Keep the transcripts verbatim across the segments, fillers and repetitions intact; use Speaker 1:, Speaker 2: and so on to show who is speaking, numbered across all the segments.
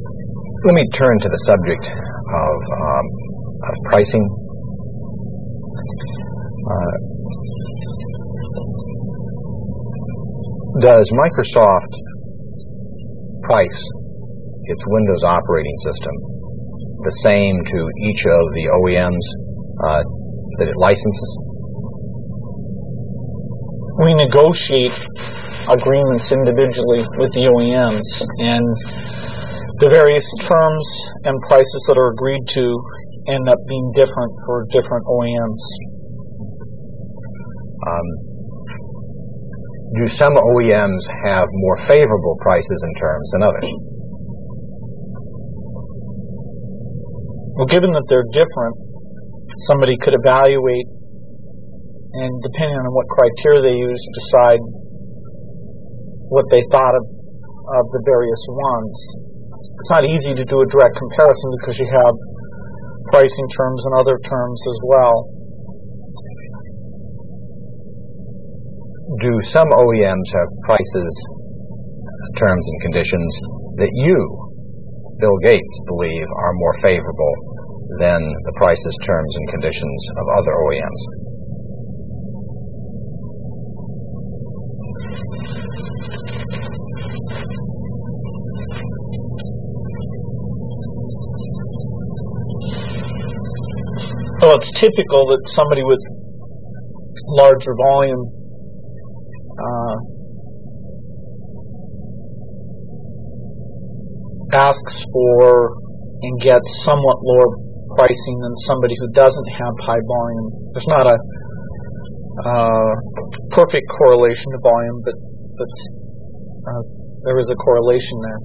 Speaker 1: Let me turn to the subject of, um, of pricing. Uh, does Microsoft price its Windows operating system the same to each of the O E Ms uh, that it licenses?
Speaker 2: We negotiate agreements individually with the O E Ms, and the various terms and prices that are agreed to end up being different for different O E Ms.
Speaker 1: Um, do some O E Ms have more favorable prices and terms than others?
Speaker 2: Well, given that they're different, somebody could evaluate and, depending on what criteria they use, decide what they thought of, of the various ones. It's not easy to do a direct comparison because you have pricing terms and other terms as well.
Speaker 1: Do some O E Ms have prices, terms, and conditions that you, Bill Gates, believe are more favorable than the prices, terms, and conditions of other O E Ms?
Speaker 2: Well, it's typical that somebody with larger volume uh, asks for and gets somewhat lower pricing than somebody who doesn't have high volume. There's not a uh, perfect correlation to volume, but but uh, there is a correlation there.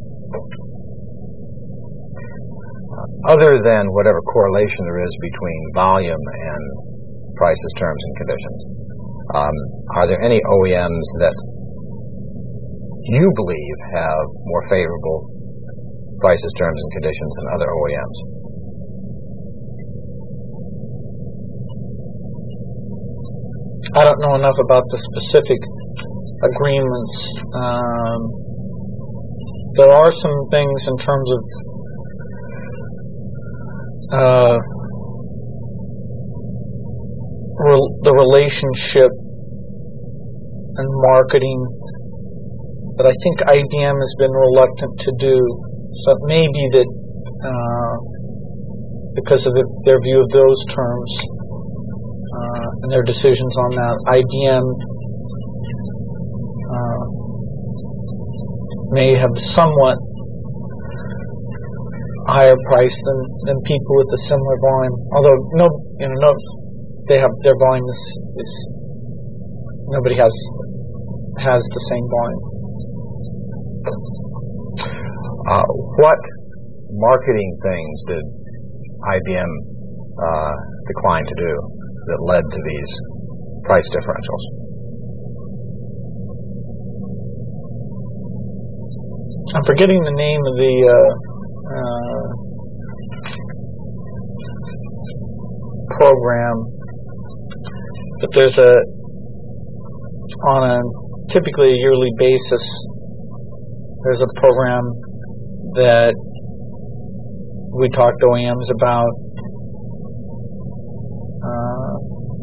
Speaker 1: Other than whatever correlation there is between volume and prices, terms, and conditions, um, are there any O E Ms that you believe have more favorable prices, terms, and conditions than other O E Ms?
Speaker 2: I don't know enough about the specific agreements. Um, there are some things in terms of uh, re- the relationship and marketing that I think I B M has been reluctant to do. So it may be that uh, because of the, their view of those terms uh, and their decisions on that, I B M uh, may have somewhat higher price than, than people with a similar volume. Although no, you know, no, they have their volume is, is nobody has has the same volume.
Speaker 1: Uh, what marketing things did I B M uh, decline to do that led to these price differentials?
Speaker 2: I'm forgetting the name of the uh, uh, program, but there's a on a typically a yearly basis. There's a program that we talked to O E Ms about. Uh,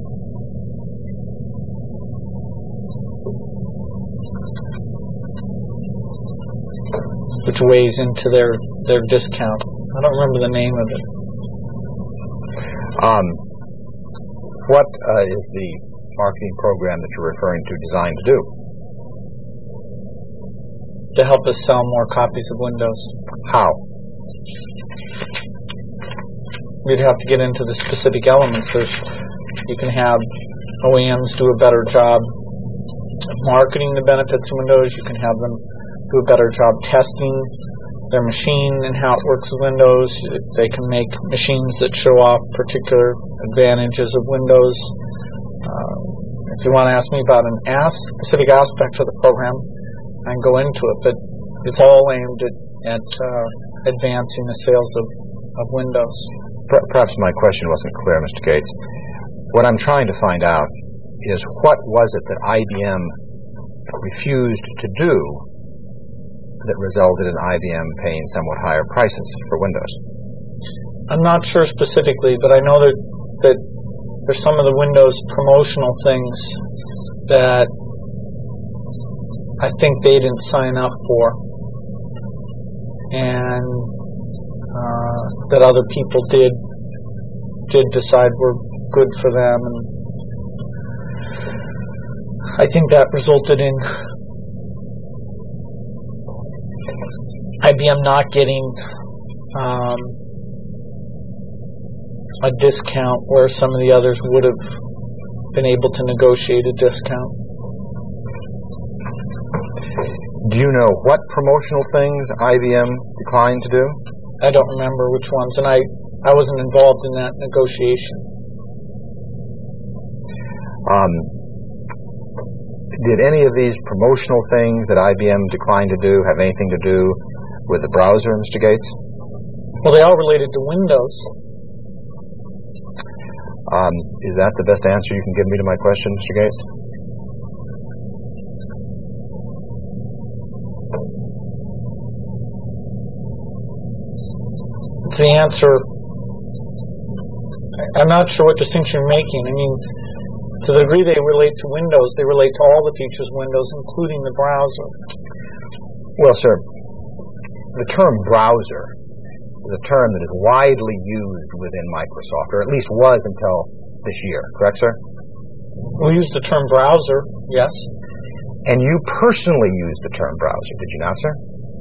Speaker 2: which weighs into their, their discount. I don't remember the name of it.
Speaker 1: Um, what uh, is the marketing program that you're referring to designed to do?
Speaker 2: To help us sell more copies of Windows.
Speaker 1: How?
Speaker 2: We'd have to get into the specific elements. There's, you can have O E Ms do a better job marketing the benefits of Windows. You can have them do a better job testing their machine and how it works with Windows. They can make machines that show off particular advantages of Windows. Uh, if you want to ask me about an as- specific aspect of the program, I can go into it, but it's all aimed at, at uh, advancing the sales of, of Windows.
Speaker 1: Perhaps my question wasn't clear, Mister Gates. What I'm trying to find out is what was it that I B M refused to do that resulted in I B M paying somewhat higher prices for Windows?
Speaker 2: I'm not sure specifically, but I know that that there's some of the Windows promotional things that I think they didn't sign up for, and uh, that other people did did decide were good for them, and I think that resulted in I B M not getting um, a discount where some of the others would have been able to negotiate a discount.
Speaker 1: Do you know what promotional things I B M declined to do?
Speaker 2: I don't remember which ones, and I, I wasn't involved in that negotiation.
Speaker 1: Um, did any of these promotional things that I B M declined to do have anything to do with the browser, Mister Gates?
Speaker 2: Well, they all related to Windows.
Speaker 1: Um, is that the best answer you can give me to my question, Mister Gates?
Speaker 2: It's the answer. I'm not sure what distinction you're making. I mean, to the degree they relate to Windows, they relate to all the features of Windows, including the browser.
Speaker 1: Well, sir, the term browser is a term that is widely used within Microsoft, or at least was until this year. Correct, sir?
Speaker 2: We use the term browser, yes.
Speaker 1: And you personally used the term browser, did you not, sir?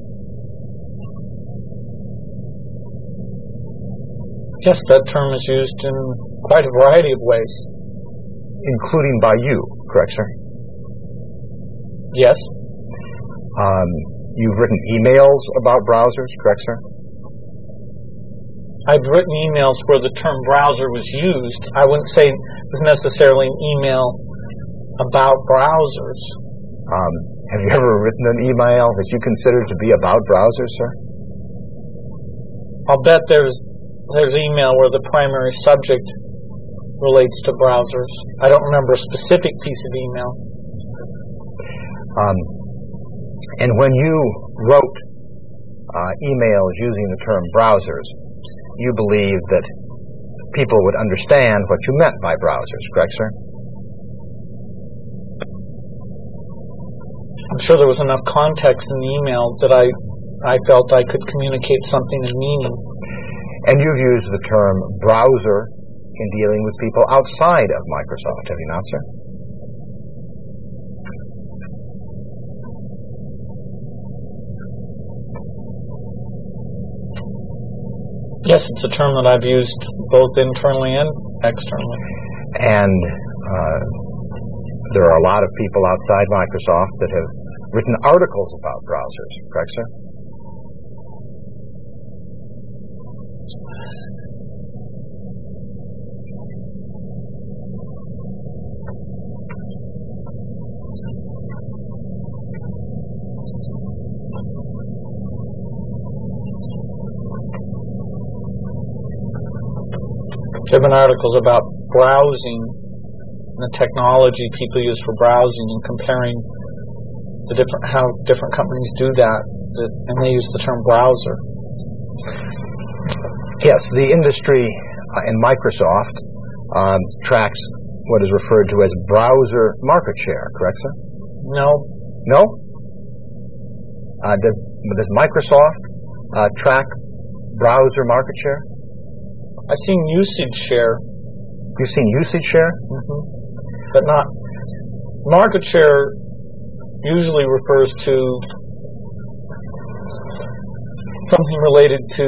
Speaker 2: Yes, that term is used in quite a variety of ways.
Speaker 1: Including by you, correct, sir?
Speaker 2: Yes.
Speaker 1: Um, you've written emails about browsers, correct, sir?
Speaker 2: I've written emails where the term browser was used. I wouldn't say it was necessarily an email about browsers.
Speaker 1: Um, have you ever written an email that you consider to be about browsers, sir?
Speaker 2: I'll bet there's there's email where the primary subject relates to browsers. I don't remember a specific piece of email.
Speaker 1: Um, and when you wrote uh, emails using the term browsers, you believed that people would understand what you meant by browsers, correct, sir?
Speaker 2: I'm sure there was enough context in the email that I, I felt I could communicate something of meaning.
Speaker 1: And you've used the term browser in dealing with people outside of Microsoft, have you not, sir?
Speaker 2: Yes, it's a term that I've used both internally and externally.
Speaker 1: And uh, there are a lot of people outside Microsoft that have written articles about browsers, correct, sir?
Speaker 2: There have been articles about browsing and the technology people use for browsing and comparing the different how different companies do that, and they use the term browser.
Speaker 1: Yes, the industry uh, in Microsoft um, tracks what is referred to as browser market share, correct, sir?
Speaker 2: No.
Speaker 1: No? Uh, does, does Microsoft uh, track browser market share?
Speaker 2: I've seen usage share.
Speaker 1: You've seen usage share?
Speaker 2: Mm-hmm. But not... Market share usually refers to something related to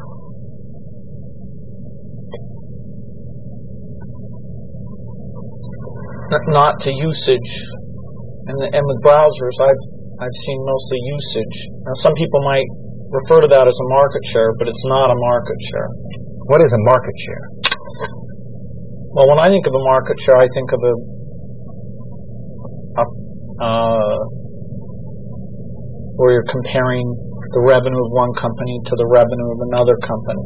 Speaker 2: not to usage. And, the, and with browsers, I've I've seen mostly usage. Now, some people might refer to that as a market share, but it's not a market share.
Speaker 1: What is a market share?
Speaker 2: Well, when I think of a market share, I think of a, a uh, where you're comparing the revenue of one company to the revenue of another company.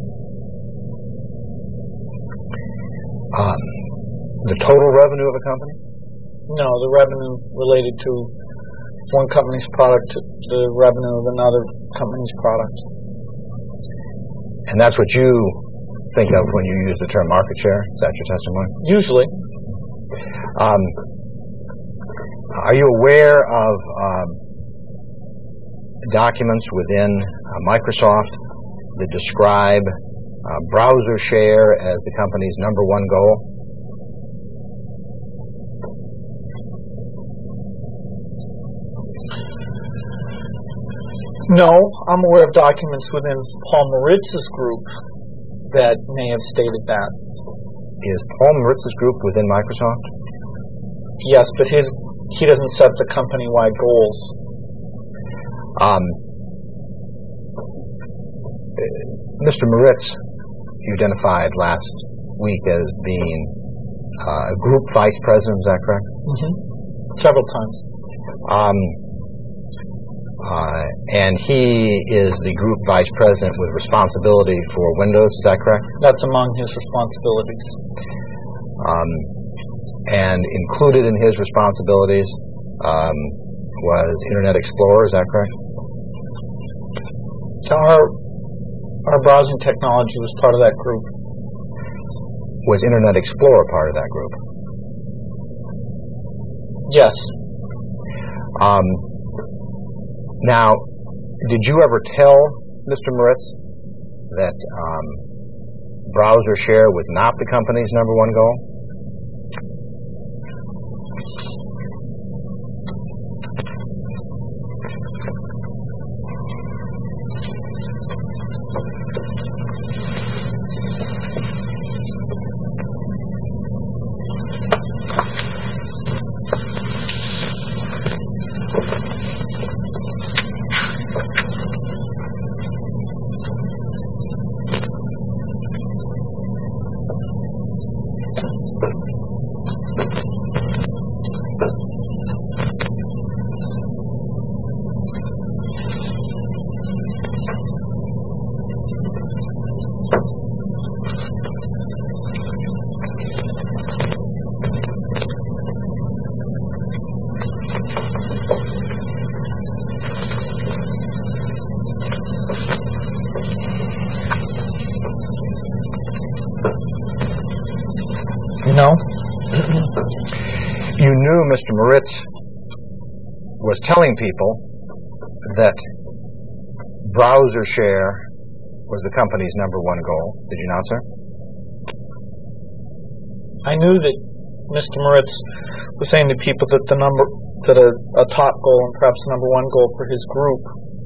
Speaker 1: Um, the total revenue of a company?
Speaker 2: No, the revenue related to one company's product to the revenue of another company's product.
Speaker 1: And that's what you think of when you use the term market share? Is that your testimony?
Speaker 2: Usually.
Speaker 1: Um, are you aware of um, documents within uh, Microsoft that describe uh, browser share as the company's number one goal?
Speaker 2: No, I'm aware of documents within Paul Maritz's group that may have stated that.
Speaker 1: Is Paul Maritz's group within Microsoft?
Speaker 2: Yes, but his he doesn't set the company-wide goals.
Speaker 1: Um, Mister Maritz, you identified last week as being uh, a group vice president, is that correct?
Speaker 2: Mm-hmm. Several times.
Speaker 1: Um, uh, and he is the group vice president with responsibility for Windows, is that correct?
Speaker 2: That's among his responsibilities.
Speaker 1: Um, and included in his responsibilities um, was Internet Explorer, is that correct?
Speaker 2: Our, our browsing technology was part of that group.
Speaker 1: Was Internet Explorer part of that group?
Speaker 2: Yes.
Speaker 1: Um, now, did you ever tell Mister Maritz that um, browser share was not the company's number one goal?
Speaker 2: No.
Speaker 1: You knew Mister Maritz was telling people that browser share was the company's number one goal. Did you not, sir?
Speaker 2: I knew that Mister Maritz was saying to people that the number that a, a top goal and perhaps the number one goal for his group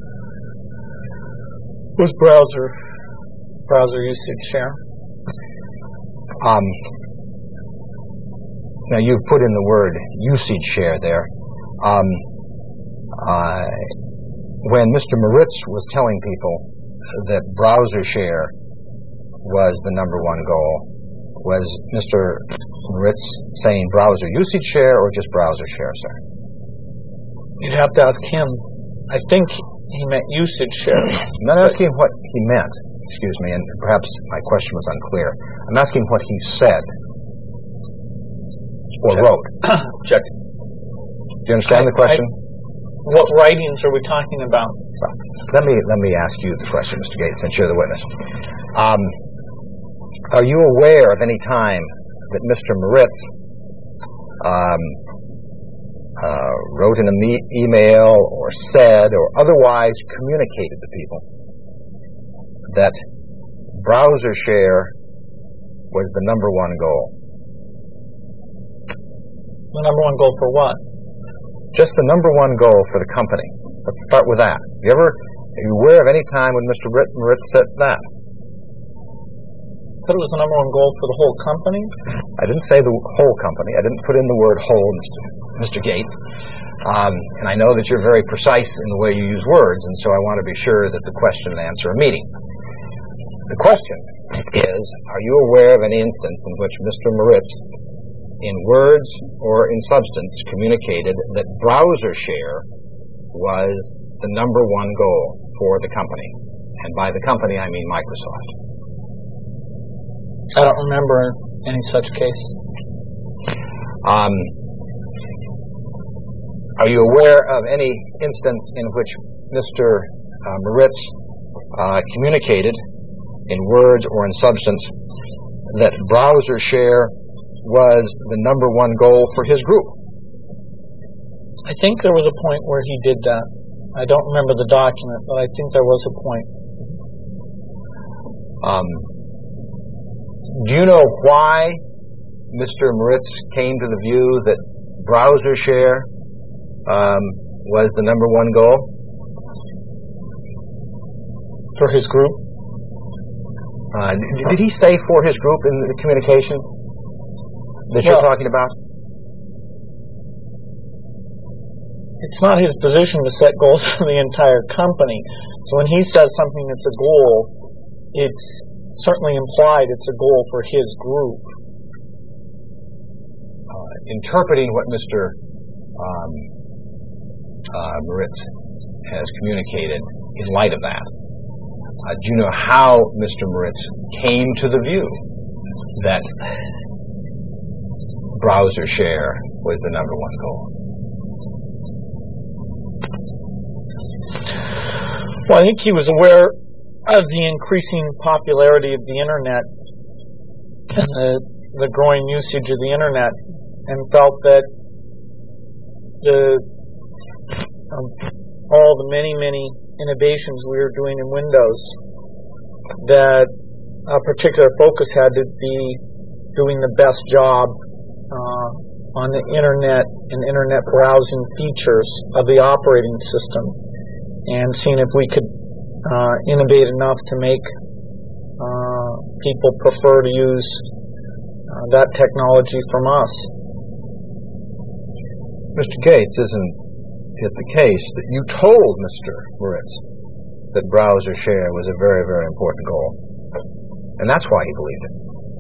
Speaker 2: was browser browser usage share.
Speaker 1: Um, now you've put in the word usage share there. Um, uh, when Mister Maritz was telling people that browser share was the number one goal, was Mister Maritz saying browser usage share or just browser share, sir?
Speaker 2: You'd have to ask him. I think he meant usage share.
Speaker 1: I'm not asking what he meant, excuse me, and perhaps my question was unclear. I'm asking what he said or
Speaker 2: Check.
Speaker 1: wrote.
Speaker 2: Check.
Speaker 1: Do you understand
Speaker 2: I,
Speaker 1: the question?
Speaker 2: I, what writings are we talking about?
Speaker 1: Let me let me ask you the question, Mister Gates, since you're the witness. Um, are you aware of any time that Mister Maritz um, uh, wrote in an e- email or said or otherwise communicated to people that browser share was the number one goal?
Speaker 2: The number one goal for what?
Speaker 1: Just the number one goal for the company. Let's start with that. Have you ever, are you aware of any time when Mister Maritz said that?
Speaker 2: Said it was the number one goal for the whole company?
Speaker 1: I didn't say the whole company. I didn't put in the word whole, Mister Mister Gates. Um, and I know that you're very precise in the way you use words, and so I want to be sure that the question and answer are meeting. The question is, are you aware of any instance in which Mister Maritz, in words or in substance, communicated that browser share was the number one goal for the company? And by the company, I mean Microsoft.
Speaker 2: I don't remember any such case.
Speaker 1: Um, are you aware of any instance in which Mister Uh, Moritz uh, communicated in words or in substance that browser share was the number one goal for his group?
Speaker 2: I think there was a point where he did that. I don't remember the document, but I think there was a point.
Speaker 1: Um, do you know why Mister Moritz came to the view that browser share um, was the number one goal?
Speaker 2: For his group?
Speaker 1: Uh, did, did he say for his group in the communication that
Speaker 2: well,
Speaker 1: you're talking about?
Speaker 2: It's not his position to set goals for the entire company. So when he says something that's a goal, it's certainly implied it's a goal for his group.
Speaker 1: Uh, interpreting what Mister Um, uh, Moritz has communicated in light of that, Uh, do you know how Mister Moritz came to the view that browser share was the number one goal?
Speaker 2: Well, I think he was aware of the increasing popularity of the Internet and the, the growing usage of the Internet, and felt that the um, all the many, many innovations we were doing in Windows, that a particular focus had to be doing the best job uh, on the Internet and Internet browsing features of the operating system, and seeing if we could uh, innovate enough to make uh, people prefer to use uh, that technology from us.
Speaker 1: Mister Gates, isn't it the case that you told Mister Moritz that browser share was a very, very important goal? And that's why he believed it.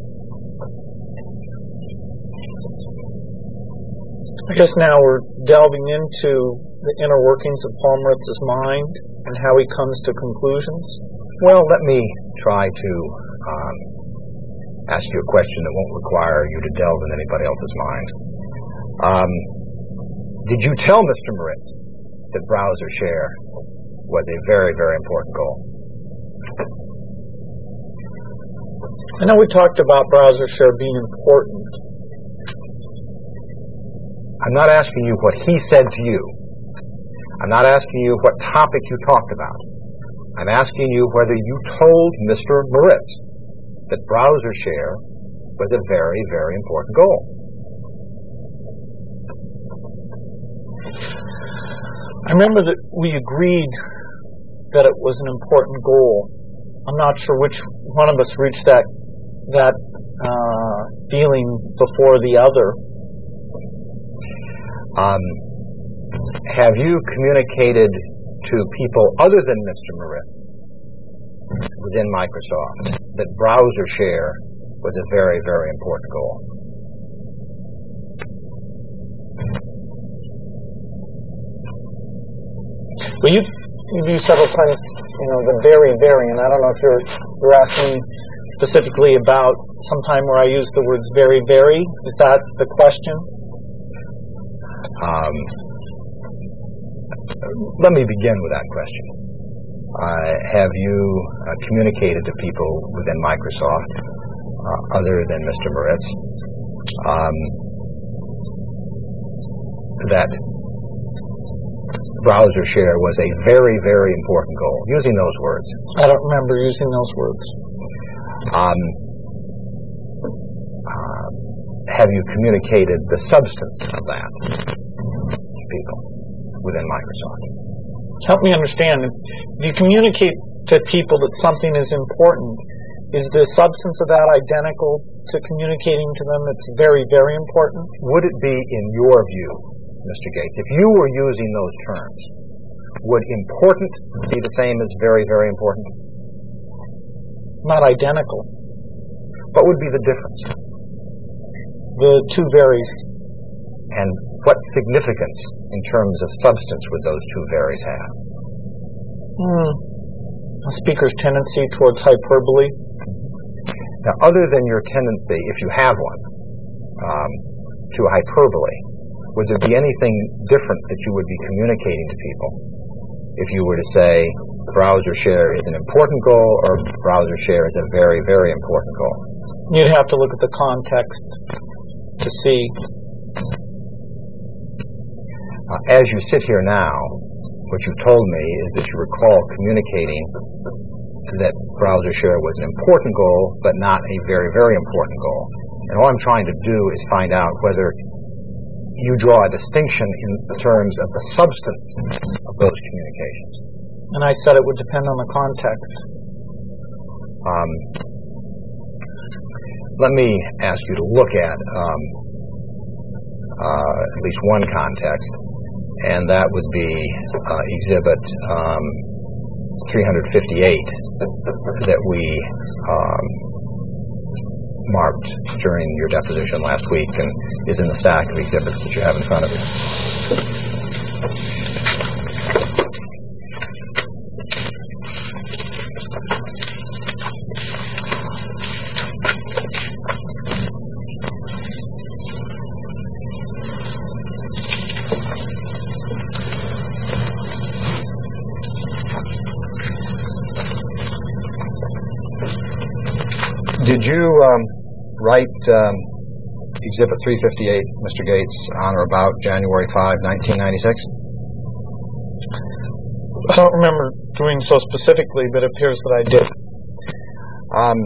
Speaker 2: I guess now we're delving into the inner workings of Paul Moritz's mind and how he comes to conclusions.
Speaker 1: Well, let me try to um, ask you a question that won't require you to delve in anybody else's mind. Um, did you tell Mister Moritz that browser share was a very, very important goal?
Speaker 2: I know we talked about browser share being important.
Speaker 1: I'm not asking you what he said to you. I'm not asking you what topic you talked about. I'm asking you whether you told Mister Moritz that browser share was a very, very important goal.
Speaker 2: I remember that we agreed that it was an important goal. I'm not sure which one of us reached that that uh, feeling before the other.
Speaker 1: Um, have you communicated to people other than Mister Moritz within Microsoft that browser share was a very, very important goal?
Speaker 2: Well, you you do several times, you know, the very, very, and I don't know if you're you're asking specifically about some time where I use the words very, very. Is that the question?
Speaker 1: Um, let me begin with that question. Uh, have you uh, communicated to people within Microsoft, uh, other than Mister Moritz, um, that browser share was a very, very important goal, using those words?
Speaker 2: I don't remember using those words.
Speaker 1: Um, uh, have you communicated the substance of that to people within Microsoft?
Speaker 2: Help me understand. If you communicate to people that something is important, is the substance of that identical to communicating to them it's very, very important?
Speaker 1: Would it be, in your view, Mister Gates, if you were using those terms, would important be the same as very, very important?
Speaker 2: Not identical.
Speaker 1: What would be the difference?
Speaker 2: The two varies.
Speaker 1: And what significance in terms of substance would those two varies have?
Speaker 2: Hmm. A speaker's tendency towards hyperbole.
Speaker 1: Now, other than your tendency, if you have one, um, to hyperbole, would there be anything different that you would be communicating to people if you were to say browser share is an important goal or browser share is a very, very important goal?
Speaker 2: You'd have to look at the context to see.
Speaker 1: Uh, as you sit here now, what you've told me is that you recall communicating that browser share was an important goal, but not a very, very important goal. And all I'm trying to do is find out whether you draw a distinction in terms of the substance of those communications.
Speaker 2: And I said it would depend on the context.
Speaker 1: Um, let me ask you to look at um, uh, at least one context, and that would be uh, Exhibit um, three fifty-eight that we um, marked during your deposition last week and is in the stack of exhibits that you have in front of you. Did you um, write um, Exhibit three fifty-eight, Mister Gates, on or about January fifth, nineteen ninety-six?
Speaker 2: I don't remember doing so specifically, but it appears that I did.
Speaker 1: Um,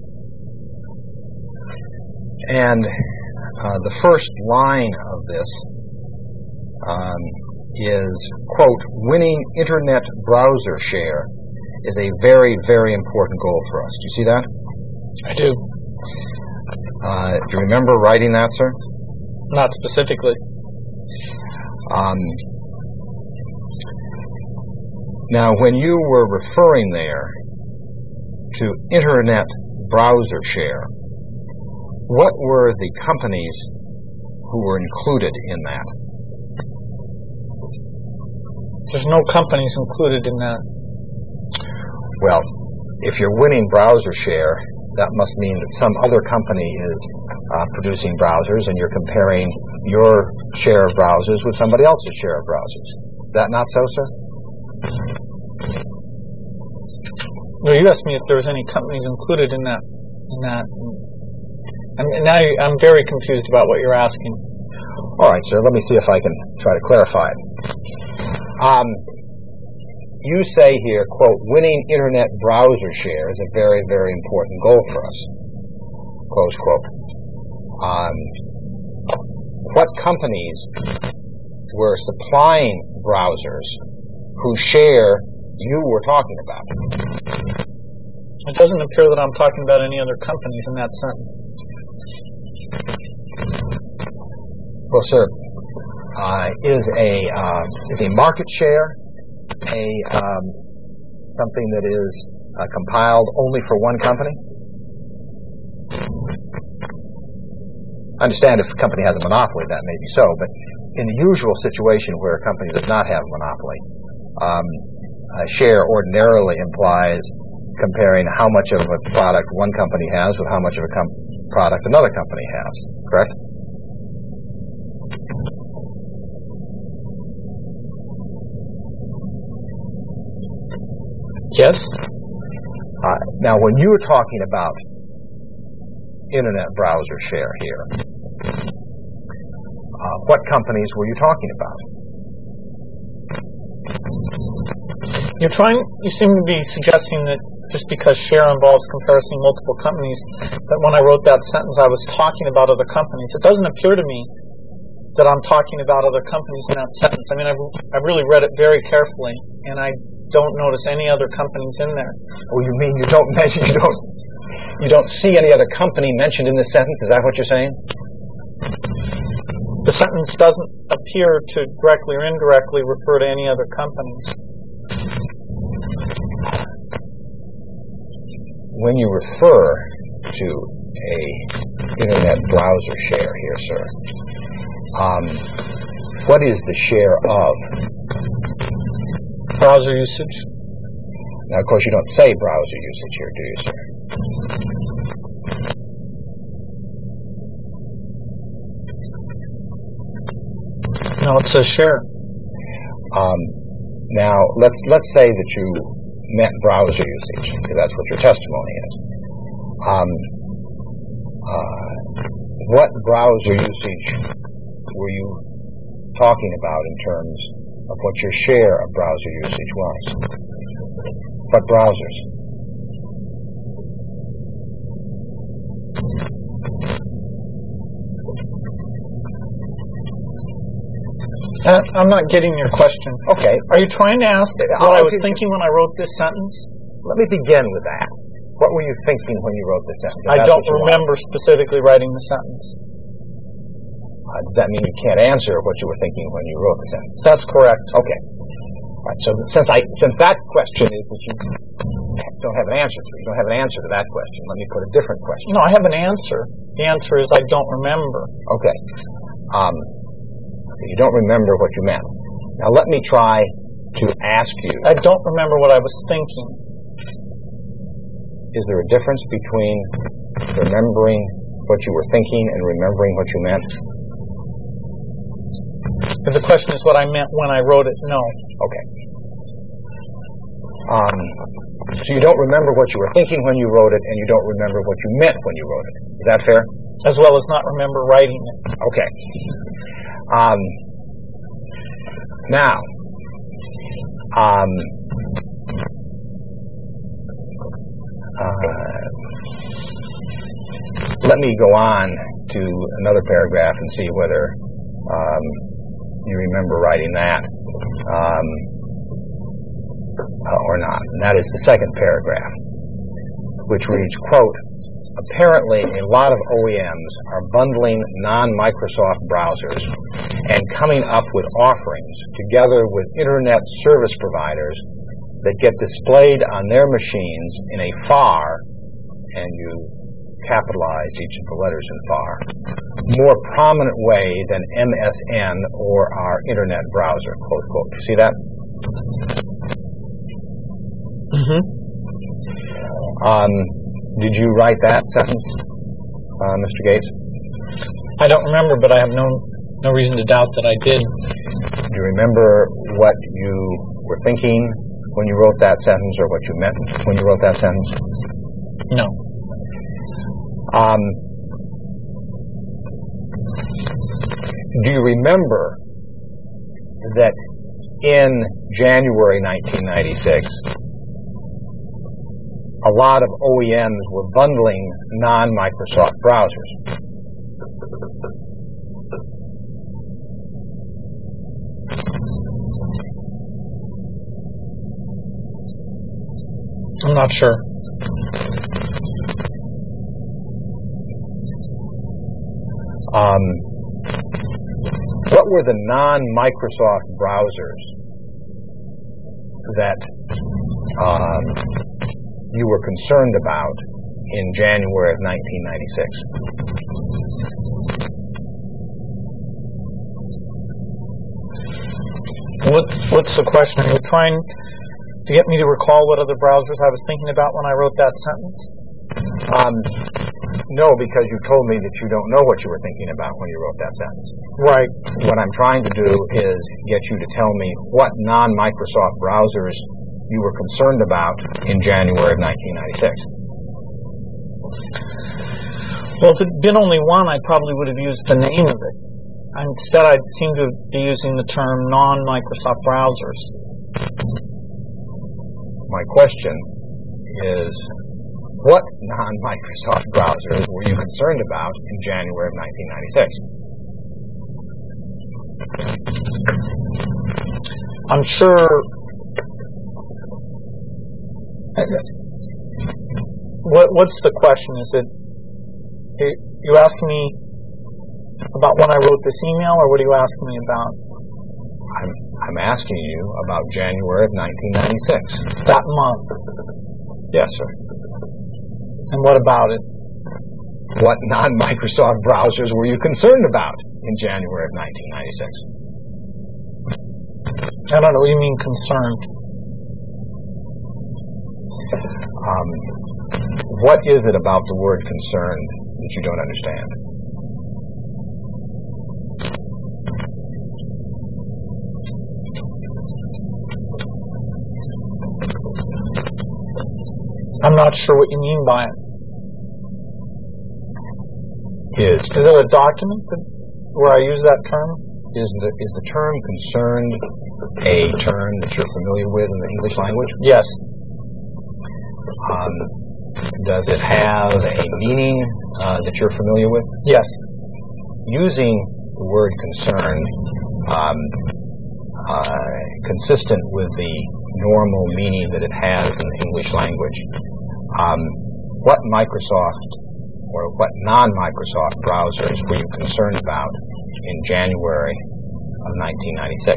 Speaker 1: and uh, the first line of this um, is, quote, winning internet browser share is a very, very important goal for us. Do you see that?
Speaker 2: I do.
Speaker 1: Uh, do you remember writing that, sir?
Speaker 2: Not specifically.
Speaker 1: Um, now, when you were referring there to internet browser share, what were the companies who were included in that?
Speaker 2: There's no companies included in that.
Speaker 1: Well, if you're winning browser share, that must mean that some other company is uh, producing browsers and you're comparing your share of browsers with somebody else's share of browsers. Is that not so, sir?
Speaker 2: No, you asked me if there was any companies included in that. In that. And now you, I'm very confused about what you're asking.
Speaker 1: All right, sir. Let me see if I can try to clarify it. Um, You say here, quote, winning internet browser share is a very, very important goal for us, close quote. Um, what companies were supplying browsers whose share you were talking about?
Speaker 2: It doesn't appear that I'm talking about any other companies in that sentence.
Speaker 1: Well, sir, uh, is a uh, is a market share a um, something that is uh, compiled only for one company? I understand if a company has a monopoly, that may be so, but in the usual situation where a company does not have a monopoly, um, a share ordinarily implies comparing how much of a product one company has with how much of a com- product another company has, correct?
Speaker 2: Yes.
Speaker 1: Uh, now, when you were talking about internet browser share here, uh, what companies were you talking about?
Speaker 2: You're trying. You seem to be suggesting that just because share involves comparison multiple companies, that when I wrote that sentence, I was talking about other companies. It doesn't appear to me that I'm talking about other companies in that sentence. I mean, I've, I've really read it very carefully, and I don't notice any other companies in there.
Speaker 1: Oh, you mean you don't mention you don't you don't see any other company mentioned in this sentence? Is that what you're saying?
Speaker 2: The sentence doesn't appear to directly or indirectly refer to any other companies.
Speaker 1: When you refer to a internet browser share here, sir, um, what is the share of?
Speaker 2: Browser usage.
Speaker 1: Now, of course, you don't say browser usage here, do you, sir?
Speaker 2: No, it says share.
Speaker 1: Um, now, let's let's say that you meant browser usage, because that's what your testimony is. Um, uh, what browser usage were you talking about in terms of what your share of browser usage was? What browsers?
Speaker 2: Uh, I'm not getting your question.
Speaker 1: Okay.
Speaker 2: Are you trying to ask
Speaker 1: I'll
Speaker 2: what I was
Speaker 1: give you-
Speaker 2: thinking when I wrote this sentence?
Speaker 1: Let me begin with that. What were you thinking when you wrote this sentence? If
Speaker 2: I
Speaker 1: that's
Speaker 2: don't
Speaker 1: what you want.
Speaker 2: remember specifically writing the sentence.
Speaker 1: Uh, does that mean you can't answer what you were thinking when you wrote the sentence?
Speaker 2: That's correct.
Speaker 1: Okay. All right. So th- since I since that question is that you don't have an answer to, you don't have an answer to that question. Let me put a different question.
Speaker 2: No, I have an answer. The answer is I don't remember.
Speaker 1: Okay. Um, okay. You don't remember what you meant. Now let me try to ask you.
Speaker 2: I don't remember what I was thinking.
Speaker 1: Is there a difference between remembering what you were thinking and remembering what you meant?
Speaker 2: If the question is what I meant when I wrote it, no.
Speaker 1: Okay. Um, so you don't remember what you were thinking when you wrote it, and you don't remember what you meant when you wrote it. Is that fair?
Speaker 2: As well as not remember writing it.
Speaker 1: Okay. Um, now, um, uh, let me go on to another paragraph and see whether um, you remember writing that um, or not. And that is the second paragraph, which reads, quote, apparently a lot of O E Ms are bundling non-Microsoft browsers and coming up with offerings together with Internet service providers that get displayed on their machines in a far, and you capitalized each of the letters in far, more prominent way than M S N or our Internet browser, close quote. You see that?
Speaker 2: Mm-hmm.
Speaker 1: Um, did you write that sentence, uh, Mister Gates?
Speaker 2: I don't remember, but I have no no reason to doubt that I did.
Speaker 1: Do you remember what you were thinking when you wrote that sentence, or what you meant when you wrote that sentence?
Speaker 2: No.
Speaker 1: Um, do you remember that in January nineteen ninety-six, a lot of O E Ms were bundling non-Microsoft browsers?
Speaker 2: I'm not sure.
Speaker 1: Um, what were the non-Microsoft browsers that um, you were concerned about in January of nineteen ninety-six?
Speaker 2: What What's the question? Are you trying to get me to recall what other browsers I was thinking about when I wrote that sentence?
Speaker 1: Um, no, because you told me that you don't know what you were thinking about when you wrote that sentence.
Speaker 2: Right.
Speaker 1: What I'm trying to do is get you to tell me what non-Microsoft browsers you were concerned about in January of nineteen ninety-six.
Speaker 2: Well, if it had been only one, I probably would have used the name of it. Instead, I seem to be using the term non-Microsoft browsers.
Speaker 1: My question is, what non-Microsoft browsers were you concerned about in January of nineteen ninety-six?
Speaker 2: I'm sure... What What's the question? Is it... You asking me about when I wrote this email, or what are you asking me about?
Speaker 1: I'm, I'm asking you about January of nineteen ninety-six.
Speaker 2: That month.
Speaker 1: Yes, sir.
Speaker 2: And what about it?
Speaker 1: What non-Microsoft browsers were you concerned about in January of nineteen ninety-six?
Speaker 2: I don't know. What do you mean concerned?
Speaker 1: Um, what is it about the word concerned that you don't understand?
Speaker 2: I'm not sure what you mean by it.
Speaker 1: Is
Speaker 2: Is there a document that, where I use that term?
Speaker 1: is the is the term concerned a term that you're familiar with in the English language?
Speaker 2: Yes.
Speaker 1: Um, does it have a meaning uh, that you're familiar with?
Speaker 2: Yes.
Speaker 1: Using the word concern um, uh, consistent with the normal meaning that it has in the English language, um, what Microsoft or what non-Microsoft browsers were you concerned about in January of nineteen ninety-six?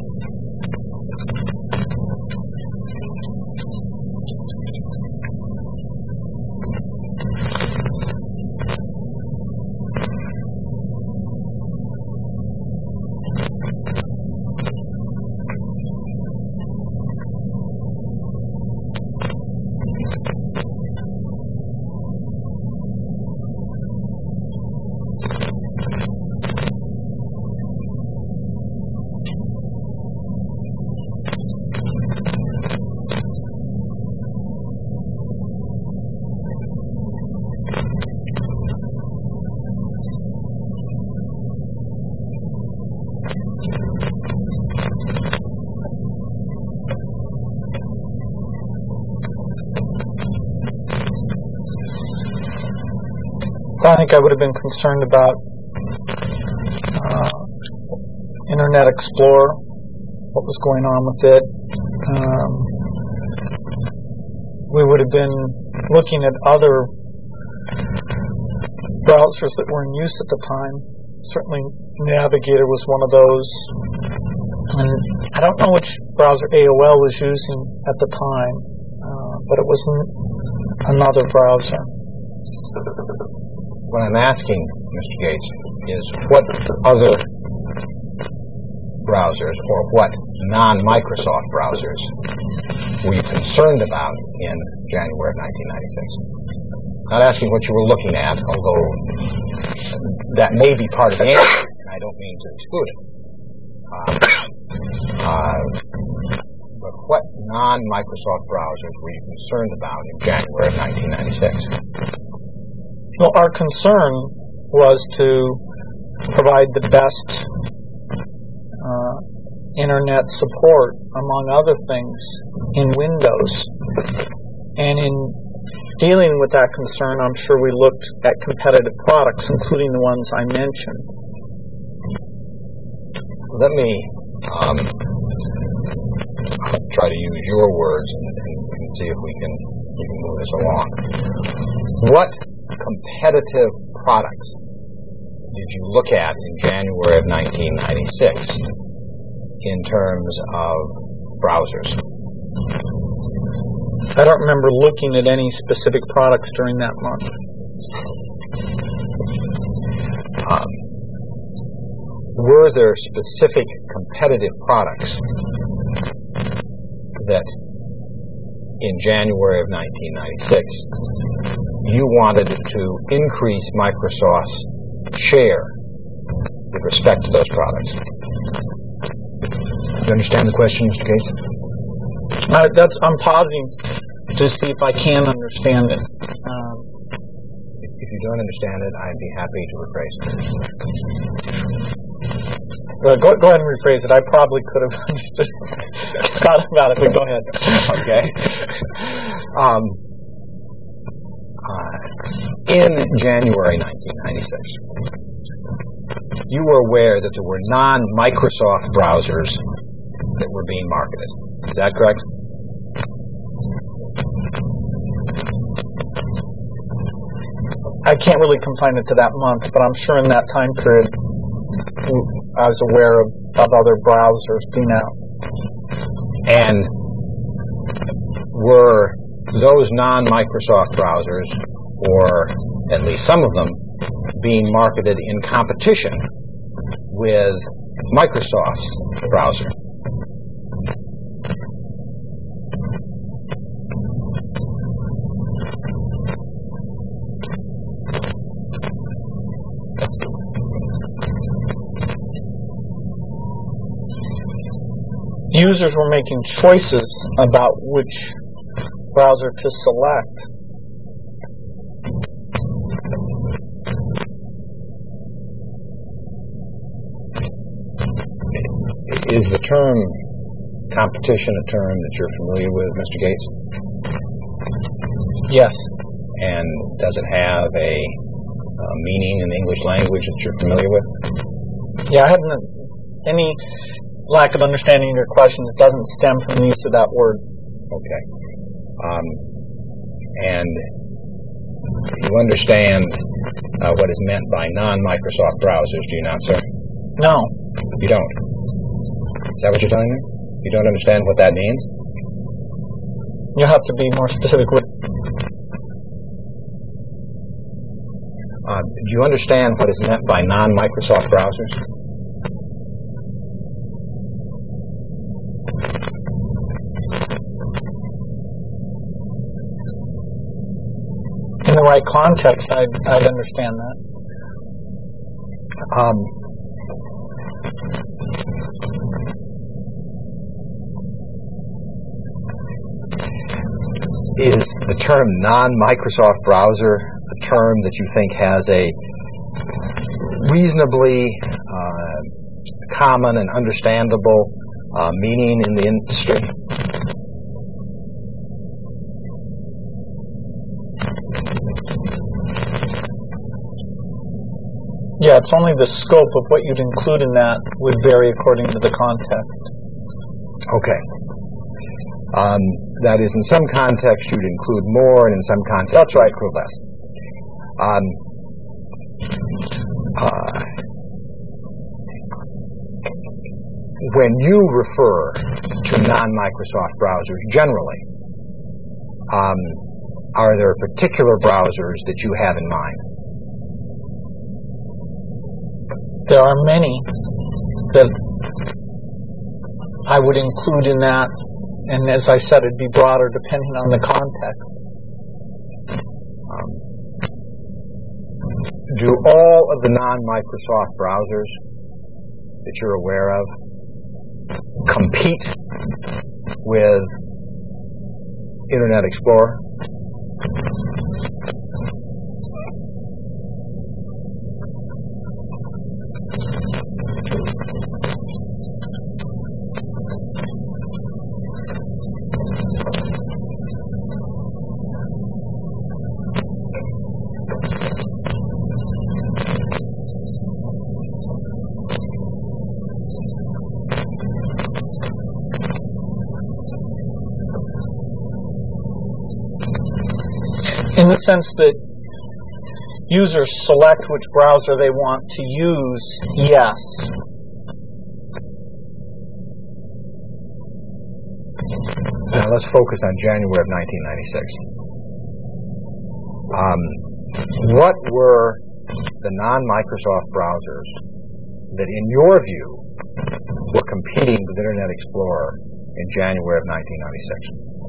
Speaker 2: I think I would have been concerned about uh, Internet Explorer, what was going on with it. Um, we would have been looking at other browsers that were in use at the time. Certainly Navigator was one of those. And I don't know which browser A O L was using at the time, uh, but it was n- another browser.
Speaker 1: What I'm asking, Mister Gates, is what other browsers or what non-Microsoft browsers were you concerned about in January of nineteen ninety-six? Not asking what you were looking at, although that may be part of the answer, and I don't mean to exclude it. Uh, uh, but what non-Microsoft browsers were you concerned about in January of nineteen ninety-six?
Speaker 2: Well, our concern was to provide the best uh, internet support, among other things, in Windows. And in dealing with that concern, I'm sure we looked at competitive products, including the ones I mentioned.
Speaker 1: Let me um, try to use your words and, and, and see if we can, we can move this along. What competitive products did you look at in January of nineteen ninety-six in terms of browsers?
Speaker 2: I don't remember looking at any specific products during that month.
Speaker 1: Um, were there specific competitive products that in January of nineteen ninety-six you wanted to increase Microsoft's share with respect to those products? Do you understand the question, Mister Gates?
Speaker 2: Uh, that's I'm pausing to see if I can understand it. Um,
Speaker 1: if you don't understand it, I'd be happy to rephrase it.
Speaker 2: uh, go, go ahead and rephrase it. I probably could have understood thought about it, but go ahead.
Speaker 1: Okay. Um, uh, in January nineteen ninety-six, you were aware that there were non-Microsoft browsers that were being marketed. Is that correct?
Speaker 2: I can't really confine it to that month, but I'm sure in that time period I was aware of, of other browsers being out.
Speaker 1: And were those non-Microsoft browsers, or at least some of them, being marketed in competition with Microsoft's browser?
Speaker 2: Users were making choices about which browser to select.
Speaker 1: Is the term competition a term that you're familiar with, Mister Gates?
Speaker 2: Yes.
Speaker 1: And does it have a uh, meaning in the English language that you're familiar with?
Speaker 2: Yeah, I haven't. Any lack of understanding of your questions doesn't stem from the use of that word.
Speaker 1: Okay. Um, and you understand uh, what is meant by non-Microsoft browsers, do you not, sir?
Speaker 2: No.
Speaker 1: You don't? Is that what you're telling me? You don't understand what that means?
Speaker 2: You'll have to be more specific with.
Speaker 1: Uh, do you understand what is meant by non-Microsoft browsers?
Speaker 2: In the right context, I'd, I'd understand that.
Speaker 1: Um, is the term non-Microsoft browser a term that you think has a reasonably uh, common and understandable uh, meaning in the industry?
Speaker 2: Yeah, it's only the scope of what you'd include in that would vary according to the context.
Speaker 1: Okay. Um, that is, in some context you'd include more, and in some context
Speaker 2: That's right.
Speaker 1: you'd include less. Um, uh, when you refer to non-Microsoft browsers generally, um, are there particular browsers that you have in mind?
Speaker 2: There are many that I would include in that, and as I said, it'd be broader depending on the context.
Speaker 1: Um, do all of the non-Microsoft browsers that you're aware of compete with Internet Explorer?
Speaker 2: In the sense that users select which browser they want to use, yes.
Speaker 1: Now let's focus on January of nineteen ninety-six. Um, what were the non-Microsoft browsers that, in your view, were competing with Internet Explorer in January of nineteen ninety-six?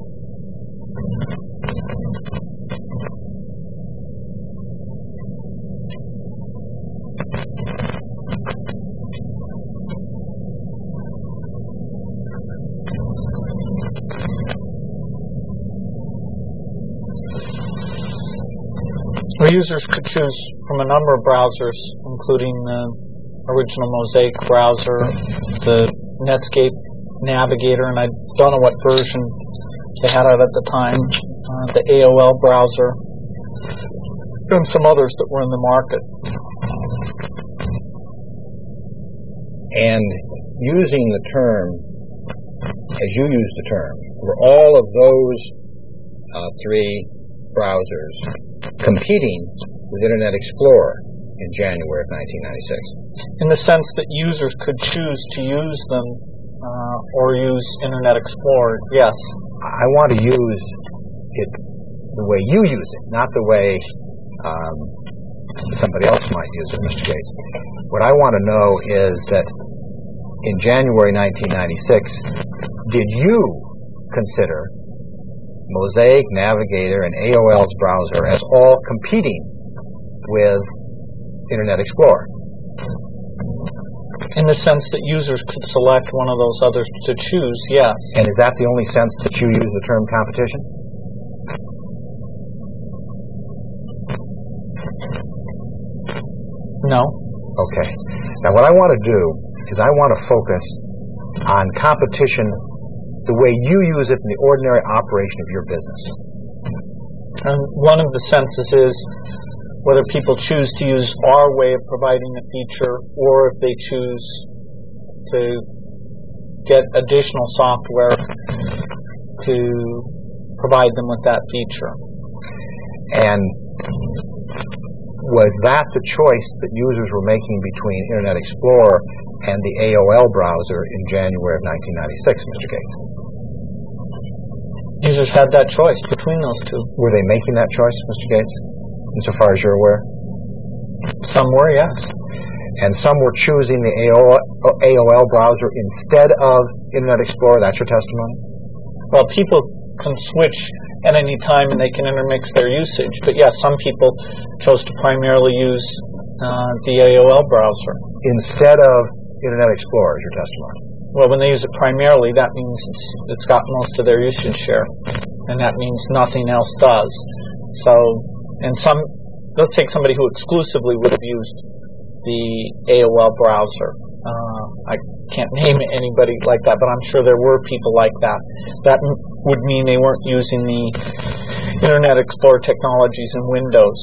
Speaker 2: Where users could choose from a number of browsers, including the original Mosaic browser, the Netscape Navigator, and I don't know what version they had out at the time, uh, the A O L browser, and some others that were in the market.
Speaker 1: And using the term, as you used the term, were all of those uh, three browsers competing with Internet Explorer in January of nineteen ninety-six?
Speaker 2: In the sense that users could choose to use them uh, or use Internet Explorer, yes.
Speaker 1: I want to use it the way you use it, not the way um, somebody else might use it, Mister Gates. What I want to know is that in January nineteen ninety-six, did you consider Mosaic, Navigator, and A O L's browser as all competing with Internet Explorer?
Speaker 2: In the sense that users could select one of those others to choose, yes.
Speaker 1: And is that the only sense that you use the term competition?
Speaker 2: No.
Speaker 1: Okay. Now, what I want to do is I want to focus on competition the way you use it in the ordinary operation of your business.
Speaker 2: And one of the senses is whether people choose to use our way of providing a feature or if they choose to get additional software to provide them with that feature.
Speaker 1: And was that the choice that users were making between Internet Explorer and the A O L browser in January of nineteen ninety-six, Mister Gates?
Speaker 2: Users had that choice between those two.
Speaker 1: Were they making that choice, Mister Gates, insofar as you're aware?
Speaker 2: Some were, yes.
Speaker 1: And some were choosing the A O L browser instead of Internet Explorer. That's your testimony?
Speaker 2: Well, people can switch at any time and they can intermix their usage. But yes, some people chose to primarily use uh, the A O L browser.
Speaker 1: Instead of Internet Explorer is your testimony?
Speaker 2: Well, when they use it primarily, that means it's, it's got most of their usage share. And that means nothing else does. So, and some, let's take somebody who exclusively would have used the A O L browser. Uh, I can't name anybody like that, but I'm sure there were people like that. That m- would mean they weren't using the Internet Explorer technologies in Windows.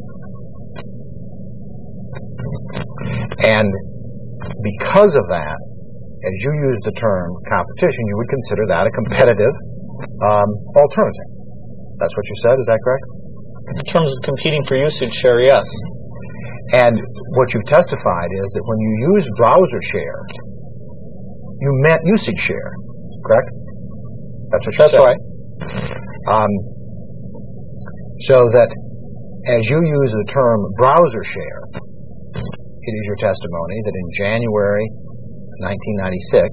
Speaker 1: And because of that, as you use the term competition, you would consider that a competitive um, alternative. That's what you said, is that correct?
Speaker 2: In terms of competing for usage share, yes.
Speaker 1: And what you've testified is that when you use browser share, you meant usage share, correct? That's what you
Speaker 2: That's
Speaker 1: said.
Speaker 2: right.
Speaker 1: Um, so that as you use the term browser share, it is your testimony that in January nineteen ninety-six,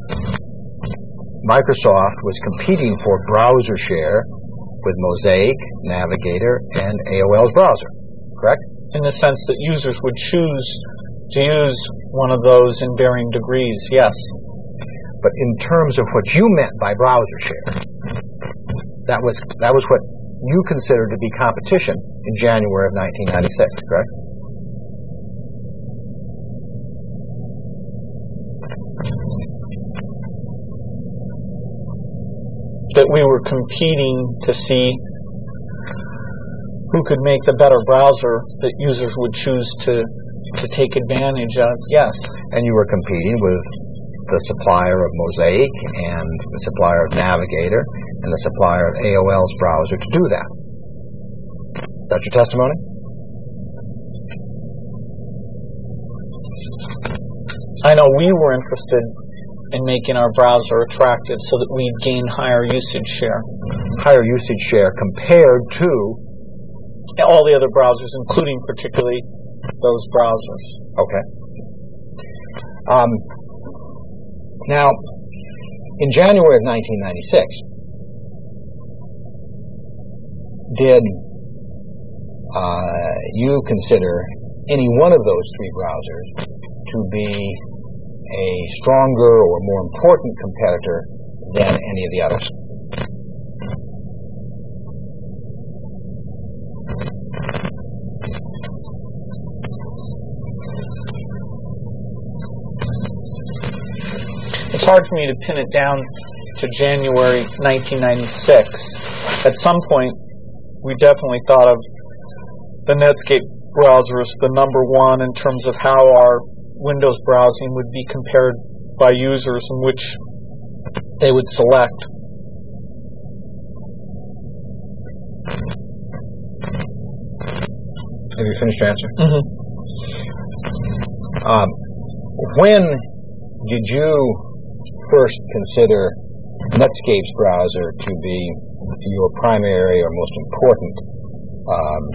Speaker 1: Microsoft was competing for browser share with Mosaic, Navigator, and A O L's browser, correct?
Speaker 2: In the sense that users would choose to use one of those in varying degrees, yes.
Speaker 1: But in terms of what you meant by browser share, that was that was what you considered to be competition in January of nineteen ninety-six, correct?
Speaker 2: That we were competing to see who could make the better browser that users would choose to, to take advantage of, yes.
Speaker 1: And you were competing with the supplier of Mosaic and the supplier of Navigator and the supplier of A O L's browser to do that. Is that your testimony?
Speaker 2: I know we were interested in making our browser attractive so that we'd gain higher usage share.
Speaker 1: Higher usage share compared to
Speaker 2: all the other browsers, including particularly those browsers.
Speaker 1: Okay. Um, now, in January of nineteen ninety-six, did uh, you consider any one of those three browsers to be a stronger or more important competitor than any of the others?
Speaker 2: It's hard for me to pin it down to January nineteen ninety-six. At some point, we definitely thought of the Netscape browser as the number one in terms of how our Windows browsing would be compared by users and which they would select.
Speaker 1: Have you finished your answer?
Speaker 2: Mm-hmm.
Speaker 1: Um, when did you first consider Netscape's browser to be your primary or most important um,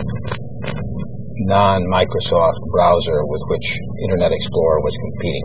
Speaker 1: non-Microsoft browser with which Internet Explorer was competing?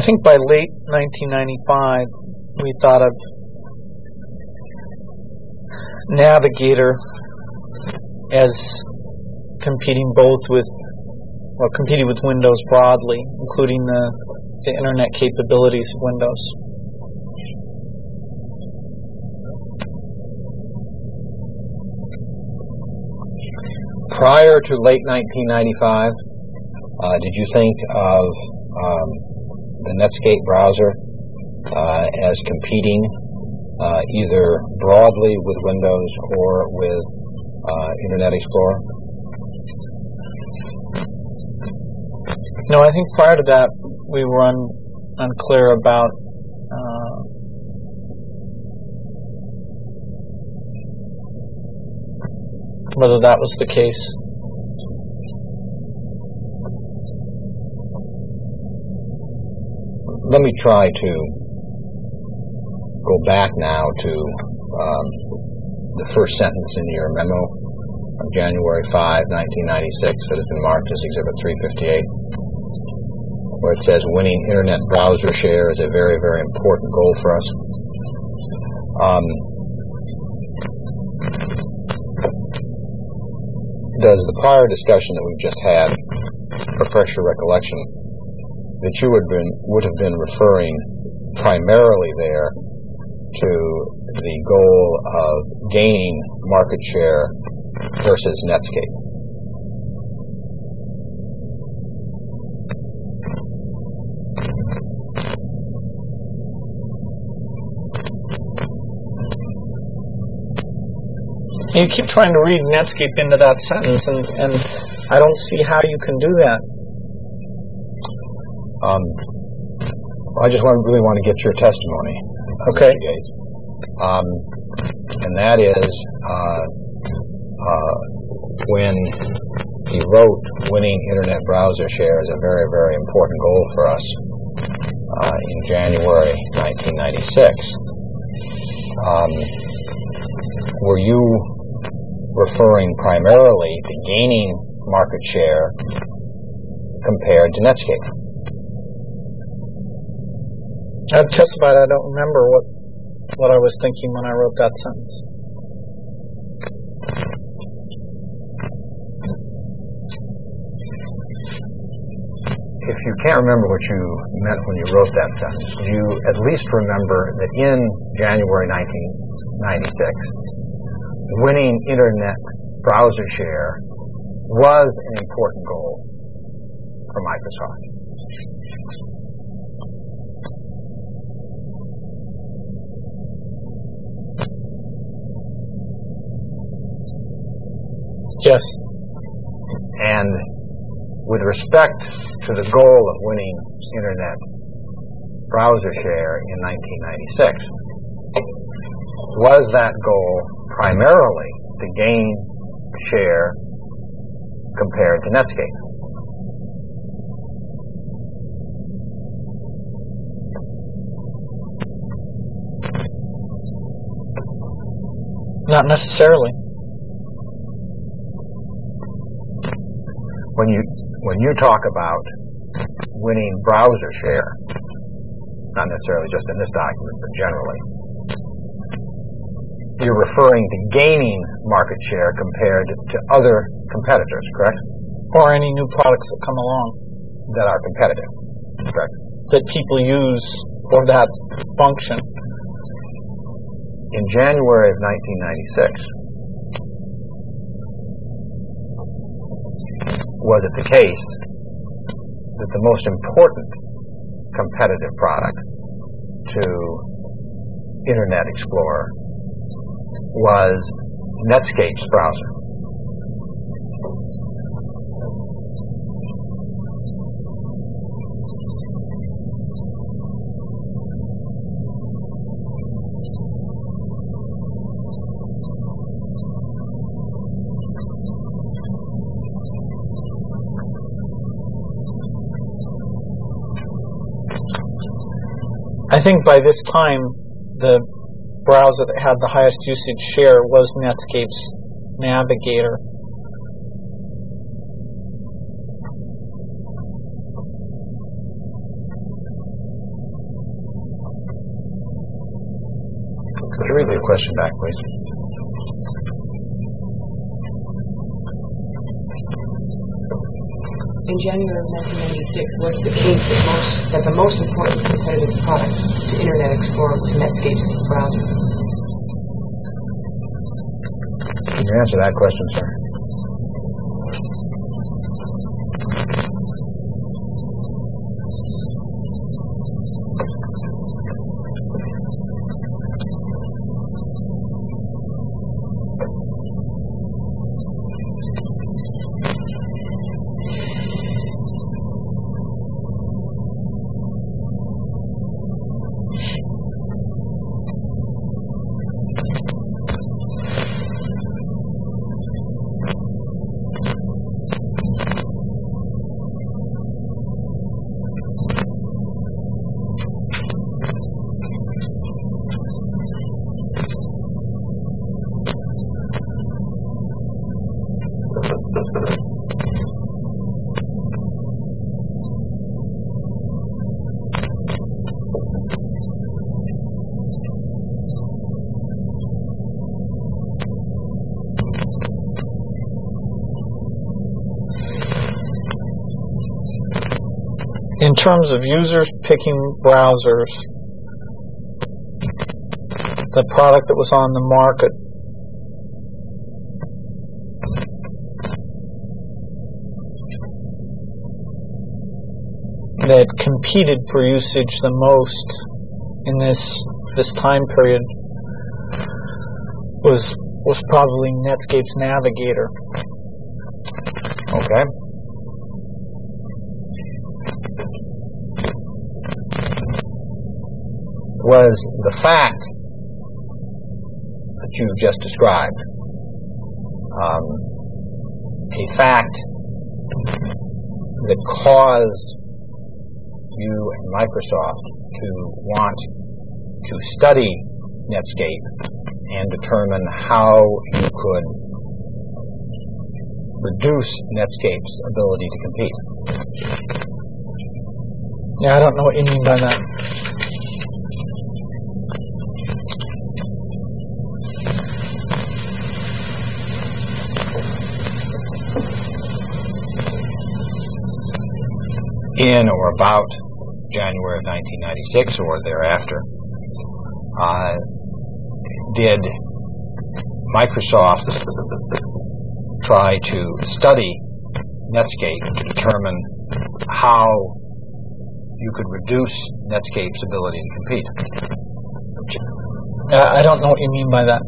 Speaker 2: think by late nineteen ninety-five, we thought of Navigator as competing both with, well, competing with Windows broadly, including the, the internet capabilities of Windows.
Speaker 1: Prior to late nineteen ninety-five, uh, did you think of um, the Netscape browser uh, as competing uh, either broadly with Windows or with uh, Internet Explorer?
Speaker 2: No, I think prior to that we were un, unclear about uh, whether that was the case.
Speaker 1: Let me try to go back now to um, the first sentence in your memo of January fifth, nineteen ninety-six, that has been marked as Exhibit three fifty-eight, where it says, winning internet browser share is a very, very important goal for us. Um, does the prior discussion that we've just had refresh your recollection that you would, been, would have been referring primarily there to the goal of gaining market share versus Netscape?
Speaker 2: You keep trying to read Netscape into that sentence, and, and I don't see how you can do that.
Speaker 1: Um, I just want, really want to get your testimony.
Speaker 2: Okay.
Speaker 1: Um, and that is uh, uh, when he wrote winning internet browser share is a very, very important goal for us uh, in January nineteen ninety-six. Um, were you referring primarily to gaining market share compared to Netscape?
Speaker 2: I'd testify I don't remember what, what I was thinking when I wrote that sentence.
Speaker 1: If you can't remember what you meant when you wrote that sentence, you at least remember that in January nineteen ninety-six, winning internet browser share was an important goal for Microsoft.
Speaker 2: Yes.
Speaker 1: And with respect to the goal of winning internet browser share in nineteen ninety-six, was that goal primarily to gain share compared to Netscape?
Speaker 2: Not necessarily.
Speaker 1: When you when you talk about winning browser share, not necessarily just in this document, but generally, you're referring to gaining market share compared to other competitors, correct?
Speaker 2: Or any new products that come along
Speaker 1: that are competitive, correct?
Speaker 2: That people use for that function.
Speaker 1: In January of nineteen ninety-six, was it the case that the most important competitive product to Internet Explorer was Netscape's browser?
Speaker 2: I think by this time, the browser that had the highest usage share was Netscape's Navigator.
Speaker 1: you read the question back, please?
Speaker 3: In January of nineteen ninety-six, was the case that most that the most important competitive product to Internet Explorer was Netscape's browser?
Speaker 1: Can you answer that question, sir?
Speaker 2: In terms of users picking browsers, the product that was on the market that competed for usage the most in this this time period was was probably Netscape's Navigator.
Speaker 1: Okay. Was the fact that you just described um, a fact that caused you and Microsoft to want to study Netscape and determine how you could reduce Netscape's ability to compete?
Speaker 2: Yeah, I don't know what you mean by that.
Speaker 1: In or about January of nineteen ninety-six or thereafter, uh, did Microsoft try to study Netscape to determine how you could reduce Netscape's ability to compete?
Speaker 2: Uh, I don't know what you mean by that.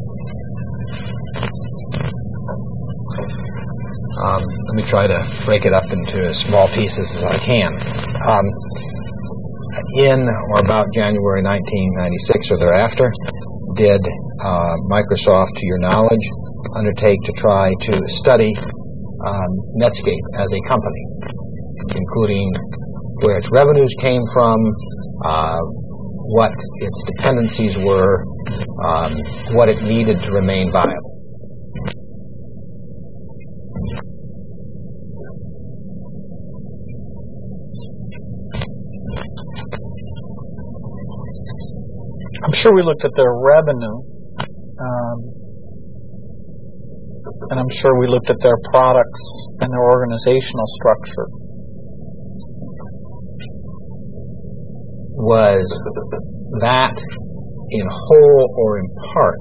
Speaker 1: Um, let me try to break it up into as small pieces as I can. Um, in or about January nineteen ninety-six or thereafter, did uh, Microsoft, to your knowledge, undertake to try to study um, Netscape as a company, including where its revenues came from, uh, what its dependencies were, um, what it needed to remain viable?
Speaker 2: I'm sure we looked at their revenue, um, and I'm sure we looked at their products and their organizational structure.
Speaker 1: Was that in whole or in part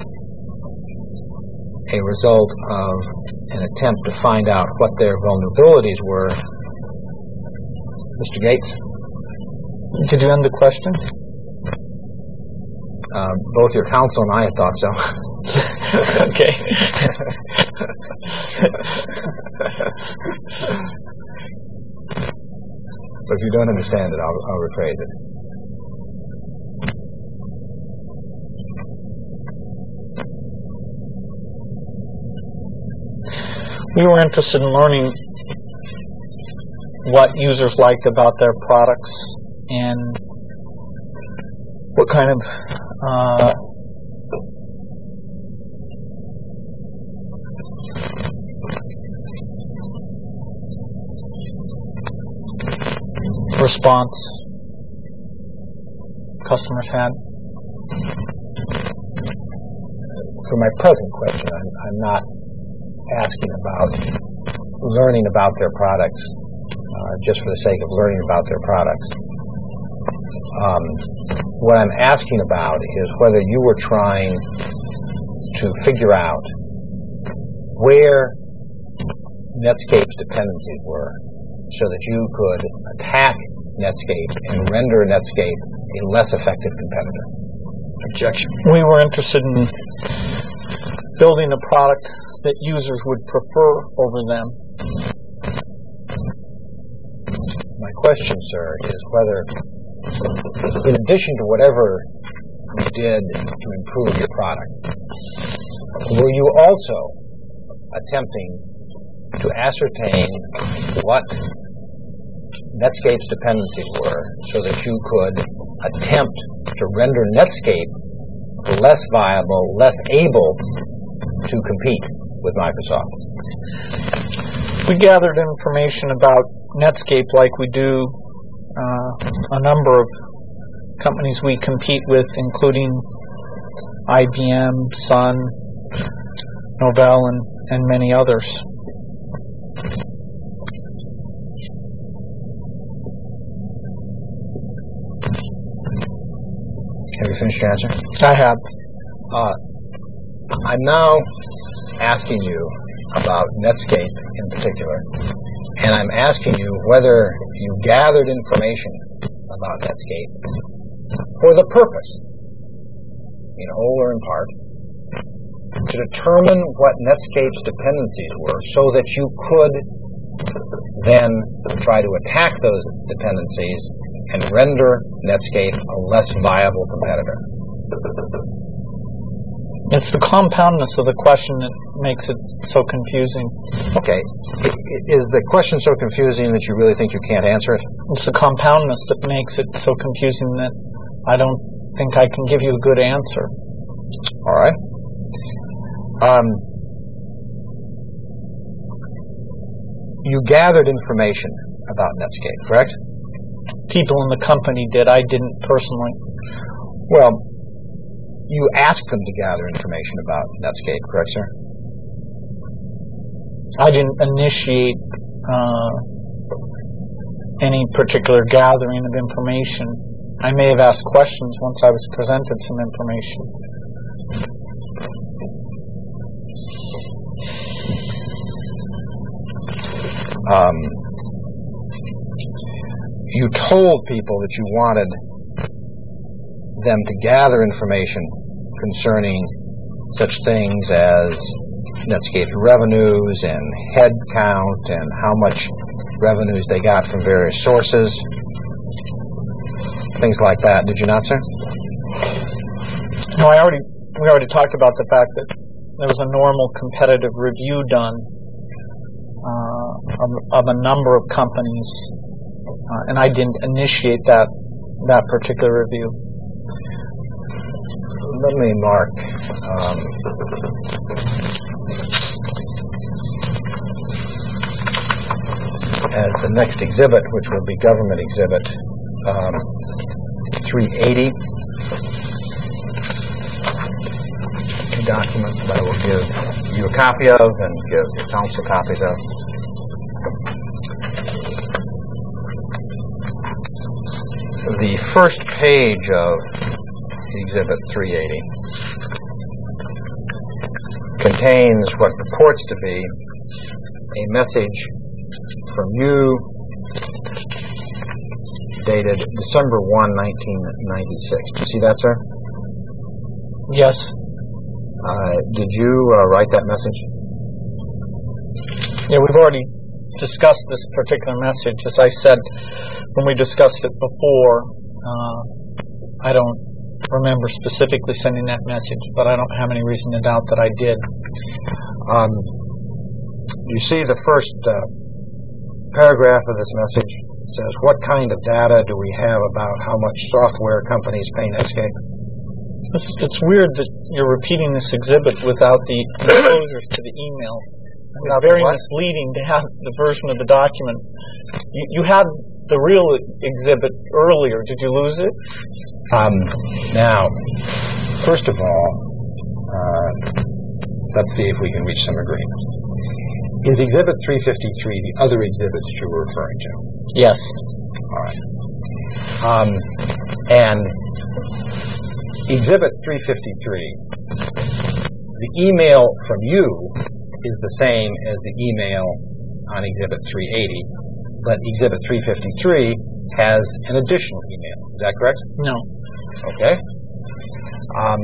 Speaker 1: a result of an attempt to find out what their vulnerabilities were? Mister Gates?
Speaker 2: Did you end the question?
Speaker 1: Uh, both your counsel and I had thought so.
Speaker 2: Okay.
Speaker 1: But if you don't understand it, I'll, I'll rephrase it.
Speaker 2: We were interested in learning what users liked about their products and what kind of uh, response customers had.
Speaker 1: for my present question, I'm, I'm not asking about learning about their products uh, just for the sake of learning about their products. Um, what I'm asking about is whether you were trying to figure out where Netscape's dependencies were so that you could attack Netscape and render Netscape a less effective competitor.
Speaker 2: Objection. We were interested in building a product that users would prefer over them.
Speaker 1: My question, sir, is whether, in addition to whatever you did to improve your product, were you also attempting to ascertain what Netscape's dependencies were so that you could attempt to render Netscape less viable, less able to compete with Microsoft?
Speaker 2: We gathered information about Netscape like we do uh, a number of companies we compete with, including I B M, Sun, Novell, and, and many others.
Speaker 1: Have you finished your answer?
Speaker 2: I have.
Speaker 1: Uh, I'm now asking you about Netscape in particular, and I'm asking you whether you gathered information about Netscape for the purpose, in whole or in part, to determine what Netscape's dependencies were so that you could then try to attack those dependencies and render Netscape a less viable competitor.
Speaker 2: It's the compoundness of the question that makes it so confusing.
Speaker 1: Okay. Is the question so confusing that you really think you can't answer it?
Speaker 2: It's the compoundness that makes it so confusing that I don't think I can give you a good answer.
Speaker 1: All right. Um, you gathered information about Netscape, correct?
Speaker 2: People in the company did. I didn't personally.
Speaker 1: Well, you asked them to gather information about Netscape, correct, sir?
Speaker 2: I didn't initiate uh, any particular gathering of information. I may have asked questions once I was presented some information.
Speaker 1: Um, you told people that you wanted them to gather information concerning such things as Netscape's revenues and head count and how much revenues they got from various sources, things like that. Did you not, sir?
Speaker 2: No, I already we already talked about the fact that there was a normal competitive review done uh, of, of a number of companies, uh, and I didn't initiate that that particular review.
Speaker 1: Let me mark um, as the next exhibit, which will be Government Exhibit um, three eighty, a document that I will give you a copy of and give the council copies of. The first page of Exhibit three eighty contains what purports to be a message from you dated December first, nineteen ninety-six. Do you see that, sir?
Speaker 2: Yes.
Speaker 1: Uh, did you uh, write that message?
Speaker 2: Yeah, we've already discussed this particular message. As I said when we discussed it before, uh, I don't remember specifically sending that message, but I don't have any reason to doubt that I did.
Speaker 1: Um, you see the first uh, paragraph of this message? It says, what kind of data do we have about how much software companies pay Netscape?
Speaker 2: It's, it's weird that you're repeating this exhibit without the enclosures to the email. It's very misleading to have the version of the document. You, you had the real exhibit earlier. Did you lose it?
Speaker 1: Um, now, first of all, uh, let's see if we can reach some agreement. Is Exhibit three fifty-three the other exhibit that you were referring to?
Speaker 2: Yes.
Speaker 1: All right. Um, and Exhibit three fifty-three, the email from you is the same as the email on Exhibit three eighty, but Exhibit three fifty-three has an additional email. Is that correct?
Speaker 2: No.
Speaker 1: Okay. Um,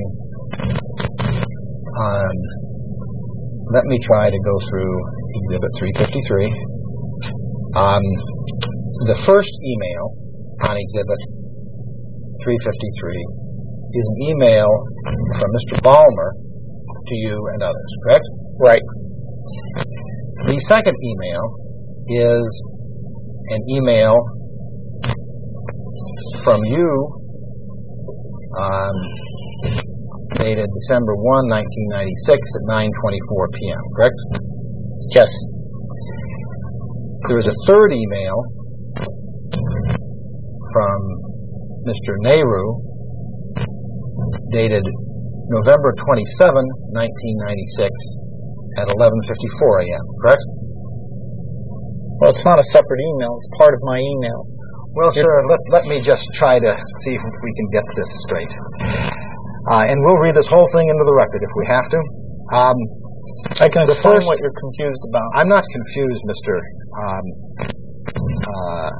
Speaker 1: um, let me try to go through Exhibit three fifty-three. Um, the first email on Exhibit three fifty-three is an email from Mister Balmer to you and others, correct?
Speaker 2: Right.
Speaker 1: The second email is an email from you um, dated December first, nineteen ninety-six at nine twenty-four p.m., correct?
Speaker 2: Yes.
Speaker 1: There is a third email from Mister Nehru dated November twenty-seventh, nineteen ninety-six at eleven fifty-four a.m., correct?
Speaker 2: Well, it's not a separate email. It's part of my email.
Speaker 1: Well, sir, let, let me just try to see if we can get this straight. Uh, and we'll read this whole thing into the record if we have to. Um,
Speaker 2: I can
Speaker 1: the
Speaker 2: explain
Speaker 1: first,
Speaker 2: what you're confused about.
Speaker 1: I'm not confused, Mister Um, uh,